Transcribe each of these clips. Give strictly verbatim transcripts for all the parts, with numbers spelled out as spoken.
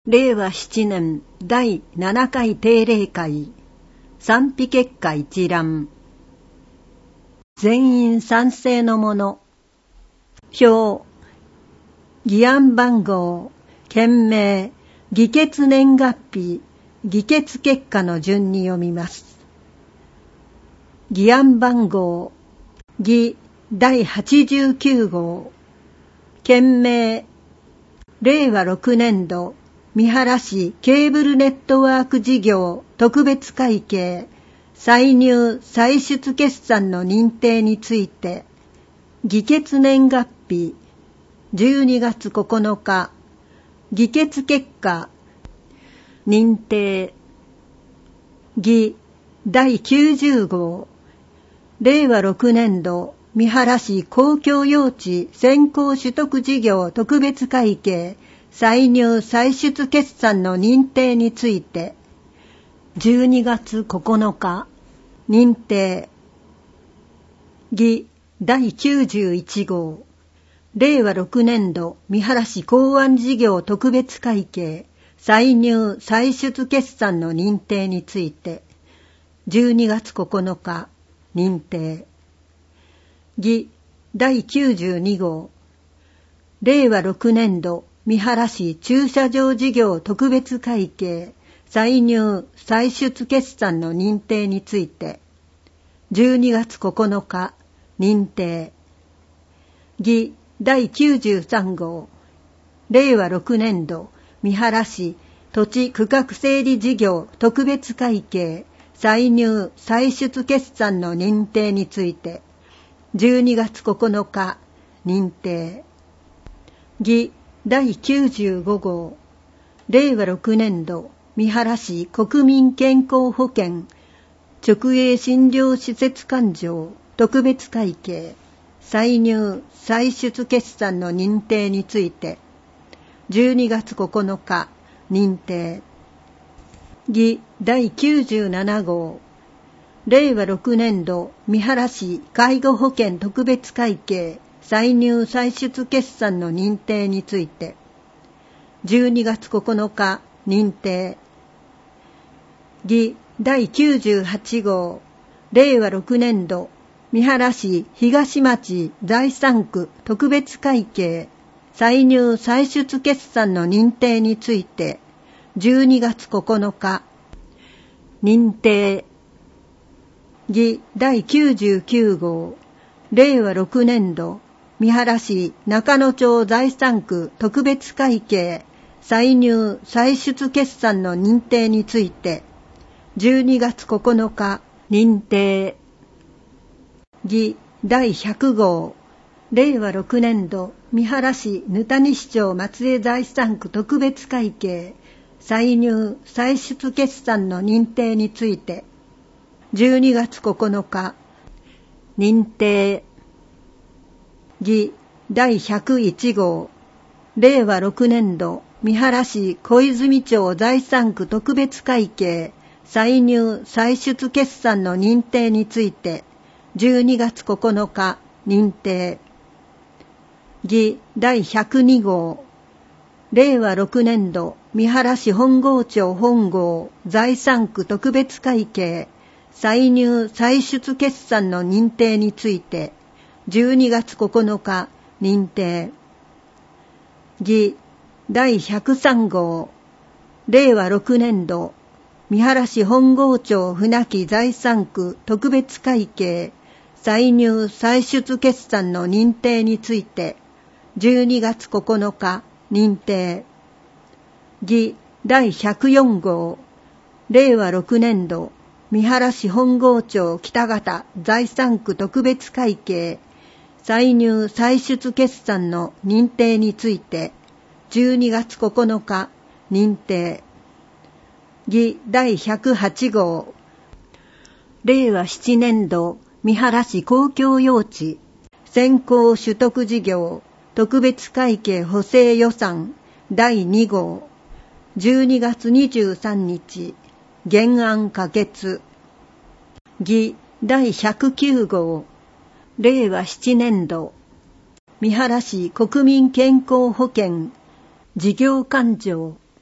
れいわななねんだいななかい定例会賛否結果一覧。全員賛成のもの。表。議案番号、件名、議決年月日、議決結果の順に読みます。議案番号、議だいはちじゅうきゅうごう。件名、れいわろくねんど三原市ケーブルネットワーク事業特別会計歳入歳出決算の認定について、議決年月日じゅうにがつここのか、議決結果認定。議だいきゅうじゅうごう。れいわろくねんど三原市公共用地先行取得事業特別会計歳入歳出決算の認定について、じゅうにがつここのか、認定。議だいきゅうじゅういちごう。れいわろくねんど三原市港湾事業特別会計歳入歳出決算の認定について、じゅうにがつここのか、認定。議だいきゅうじゅうにごう。れいわろくねんど三原市駐車場事業特別会計歳入歳出決算の認定について、じゅうにがつここのか、認定。議だいきゅうじゅうさんごう。れいわろくねんど三原市土地区画整理事業特別会計歳入歳出決算の認定について、じゅうにがつここのか、認定。議だいきゅうじゅうごごう。れいわろくねんど三原市国民健康保険直営診療施設勘定特別会計歳入歳出決算の認定について、じゅうにがつここのか、認定。議だいきゅうじゅうななごう。れいわろくねんど三原市介護保険特別会計歳入歳出決算の認定について、じゅうにがつここのか、認定。議だいきゅうじゅうはちごう。れいわろくねんど三原市東町財産区特別会計歳入歳出決算の認定について、じゅうにがつここのか、認定。議だいきゅうじゅうきゅうごう。れいわろくねんど三原市中野町財産区特別会計歳入歳出決算の認定について、じゅうにがつここのか、認定。議だいひゃくごう。れいわろくねんど三原市沼谷市町松江財産区特別会計歳入歳出決算の認定について、じゅうにがつここのか、認定。議だいひゃくいちごう。れいわろくねんど三原市小泉町財産区特別会計歳入歳出決算の認定について、じゅうにがつここのか、認定。議だいひゃくにごう。れいわろくねんど三原市本郷町本郷財産区特別会計歳入歳出決算の認定について、じゅうにがつここのか、認定。議だいひゃくさんごう。れいわろくねんど三原市本郷町船木財産区特別会計歳入歳出決算の認定について、じゅうにがつここのか、認定。議だいひゃくよんごう。れいわろくねんど三原市本郷町北方財産区特別会計歳入歳出決算の認定について、じゅうにがつここのか、認定。議だいひゃくはちごう。れいわななねんど三原市公共用地先行取得事業特別会計補正予算だいにごう。じゅうにがつにじゅうさんにち、原案可決。議だいひゃくきゅうごう。れいわななねんど三原市国民健康保険事業勘定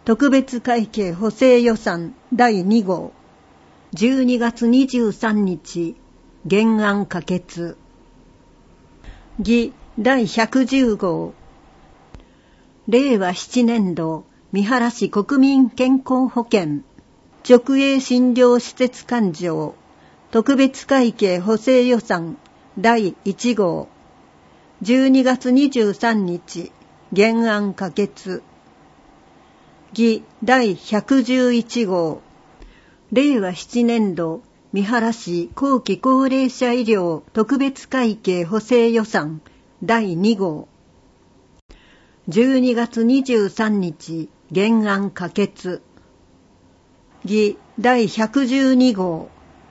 特別会計補正予算だいに号、じゅうにがつにじゅうさんにち、原案可決。議だいひゃくじゅう号、れいわななねん度三原市国民健康保険直営診療施設勘定特別会計補正予算だいいち号、じゅうにがつにじゅうさんにち、原案可決。議だいひゃくじゅういち号、れいわななねん度三原市後期高齢者医療特別会計補正予算だいに号、じゅうにがつにじゅうさんにち、原案可決。議だいひゃくじゅうに号、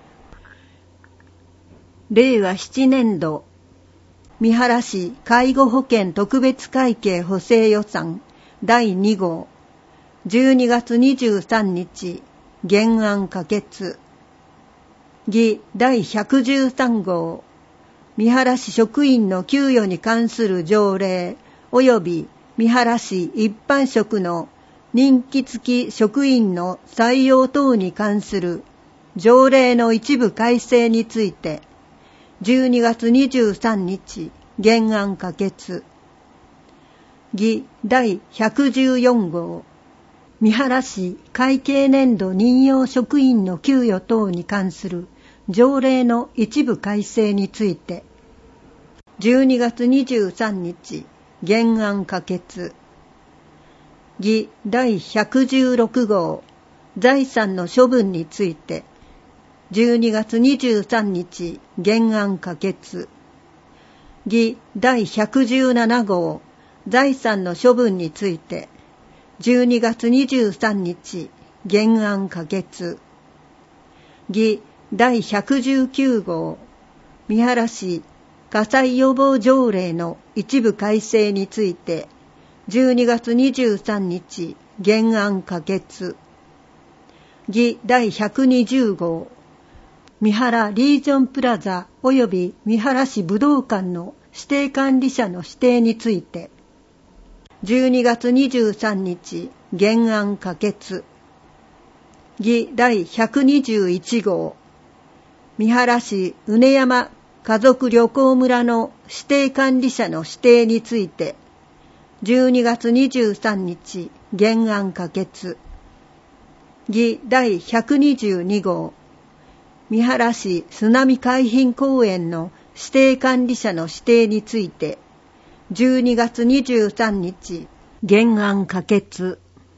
れいわななねん度三原市介護保険特別会計補正予算だいに号、じゅうにがつにじゅうさんにち、原案可決。議だいひゃくじゅうさん号、三原市職員の給与に関する条例及び三原市一般職の任期付き職員の採用等に関する条例の一部改正についてじゅうにがつにじゅうさんにち、原案可決。議だいひゃくじゅうよん号、三原市会計年度任用職員の給与等に関する条例の一部改正についてじゅうにがつにじゅうさんにち、原案可決。議だいひゃくじゅうろく号、財産の処分についてじゅうにがつにじゅうさんにち、原案可決。議だいひゃくじゅうなな号、財産の処分についてじゅうにがつにじゅうさんにち、原案可決。議だいひゃくじゅうきゅう号、三原市火災予防条例の一部改正についてじゅうにがつにじゅうさんにち、原案可決。議だいひゃくにじゅう号、三原リージョンプラザ及び三原市武道館の指定管理者の指定についてじゅうにがつにじゅうさんにち、原案可決。議だいひゃくにじゅういち号、三原市畝山家族旅行村の指定管理者の指定についてじゅうにがつにじゅうさんにち、原案可決。議だいひゃくにじゅうに号、三原市津波海浜公園の指定管理者の指定についてじゅうにがつにじゅうさんにち、原案可決。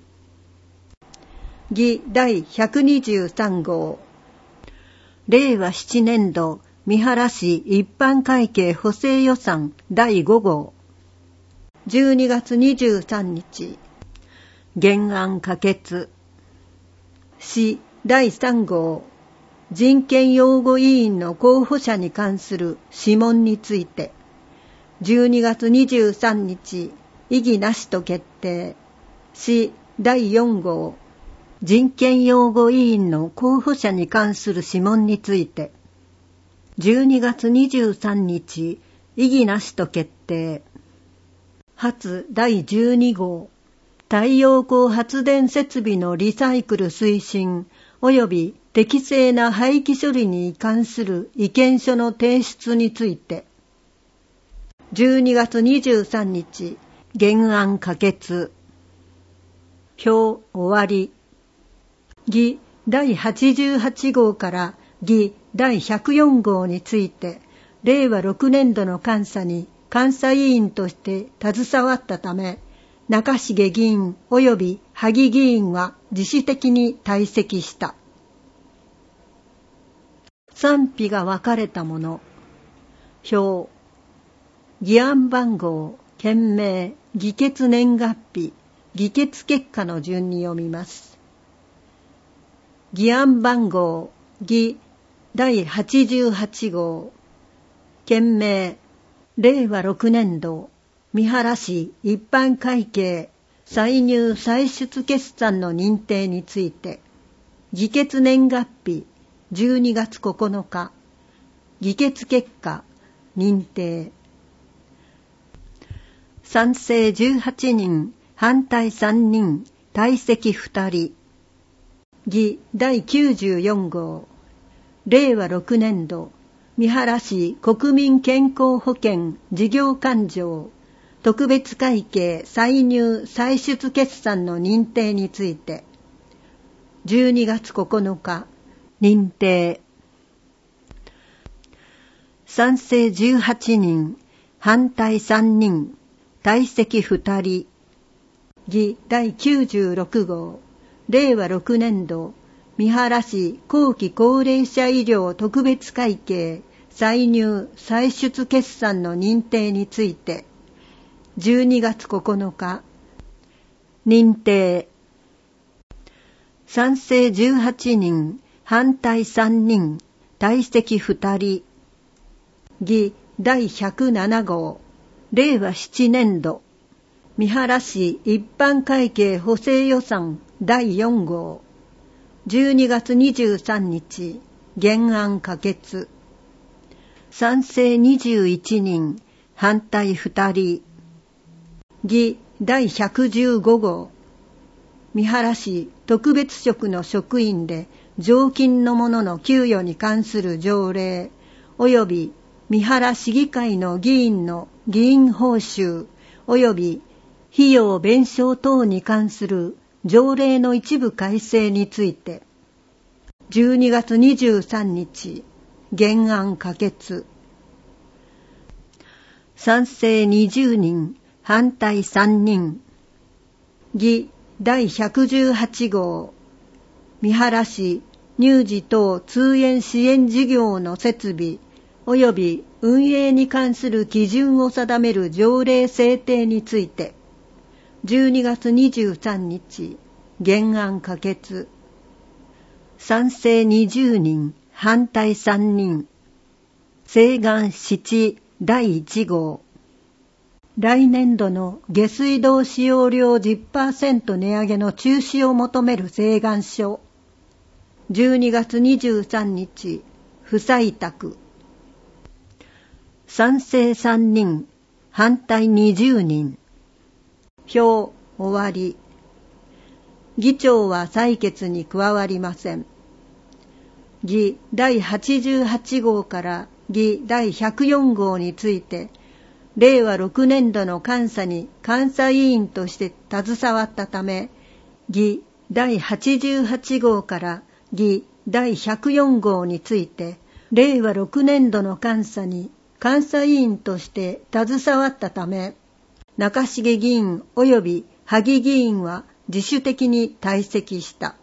議だいひゃくにじゅうさん号、れいわななねん度三原市一般会計補正予算だいご号、じゅうにがつにじゅうさんにち、原案可決。市だいさん号、人権擁護委員の候補者に関する諮問についてじゅうにがつにじゅうさんにち、異議なしと決定。市だいよん号、人権擁護委員の候補者に関する諮問についてじゅうにがつにじゅうさんにち、異議なしと決定。発だいじゅうに号、太陽光発電設備のリサイクル推進及び適正な廃棄処理に関する意見書の提出についてじゅうにがつにじゅうさんにち、原案可決。表終わり。議だいはちじゅうはち号から議だいひゃくよん号についてれいわろくねん度の監査に監査委員として携わったため中重議員及び萩議員は自主的に退席した。賛否が分かれたもの。表、議案番号、件名、議決年月日、議決結果の順に読みます。議案番号、議だいはちじゅうはち号、件名、れいわろくねん度、三原市一般会計歳入歳出決算の認定について、議決年月日じゅうにがつここのか、議決結果、認定。賛成じゅうはちにん、反対さんにん、 退席ふたり。議だいきゅうじゅうよん号。れいわろくねんど、三原市国民健康保険事業勘定特別会計歳入歳出決算の認定について、じゅうにがつここのか、認定。賛成じゅうはちにん、反対さんにん、退席ふたり。議だいきゅうじゅうろく号。れいわろくねんど、三原市後期高齢者医療特別会計歳入歳出決算の認定について、じゅうにがつここのか、認定。賛成じゅうはちにん、反対さんにん、退席ふたり。議だいひゃくなな号。れいわななねんど、三原市一般会計補正予算だいよん号。じゅうにがつにじゅうさんにち、原案可決。賛成にじゅういちにん、反対ふたり。議だいひゃくじゅうご号。三原市特別職の職員で常勤の者の給与に関する条例及び三原市議会の議員の議員報酬及び費用弁償等に関する条例の一部改正について、じゅうにがつにじゅうさんにち、原案可決。賛成にじゅうにん、反対さんにん。議だいひゃくじゅうはち号。三原市乳児等通園支援事業の設備及び運営に関する基準を定める条例制定について、じゅうにがつにじゅうさんにち、原案可決。賛成にじゅうにん、反対さんにん。請願ななだいいち号。来年度の下水道使用量 じゅっパーセント 値上げの中止を求める請願書。じゅうにがつにじゅうさんにち、不採択。賛成さんにん、反対にじゅうにん。票終わり。議長は採決に加わりません。議だいはちじゅうはち号から議だいひゃくよん号について、れいわろくねんどの監査に監査委員として携わったため、議だいはちじゅうはち号から議だいひゃくよん号について、れいわろくねんどの監査に監査委員として携わったため、中重議員及び萩議員は自主的に退席した。